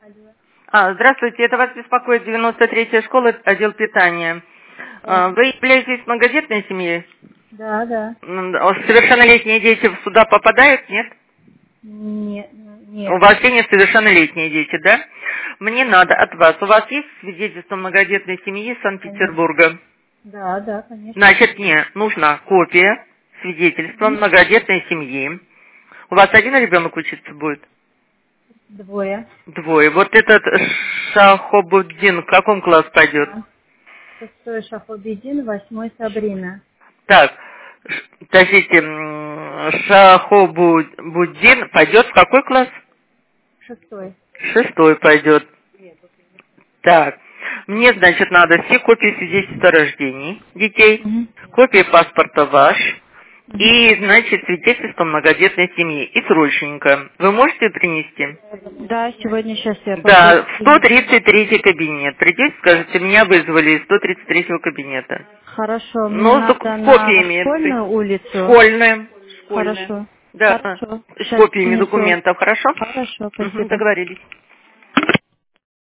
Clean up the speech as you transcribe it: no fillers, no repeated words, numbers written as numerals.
Здравствуйте, это вас беспокоит 93-я школа, отдел питания. Да. Вы являетесь многодетной семьей? Да. Совершеннолетние дети сюда попадают, нет? Нет. У вас все несовершеннолетние дети, да? Мне надо от вас. У вас есть свидетельство многодетной семьи Санкт-Петербурга? Да, конечно. Значит, мне нужна копия свидетельства многодетной семьи. У вас один ребенок учиться будет? Двое. Двое. Вот этот Шахобуддин в каком класс пойдет? 6-й Шахобидин, 8-й Сабрина. Так, подождите, Шахобуддин пойдет в какой класс? 6-й. 6-й пойдет. Так, мне, значит, надо все копии свидетельства о рождении детей, копии паспорта ваш и, значит, свидетельство многодетной семьи. И срочненько. Вы можете принести? Да, сейчас я Да, пойду. в 133 кабинет. Придете, скажете, меня вызвали из 133 кабинета. Хорошо, мне Ну, с надо на копиями. Школьную улицу. Школьная. Хорошо. Да, Хорошо. с Сейчас копиями принесу. документов, хорошо? Хорошо, спасибо. Договорились.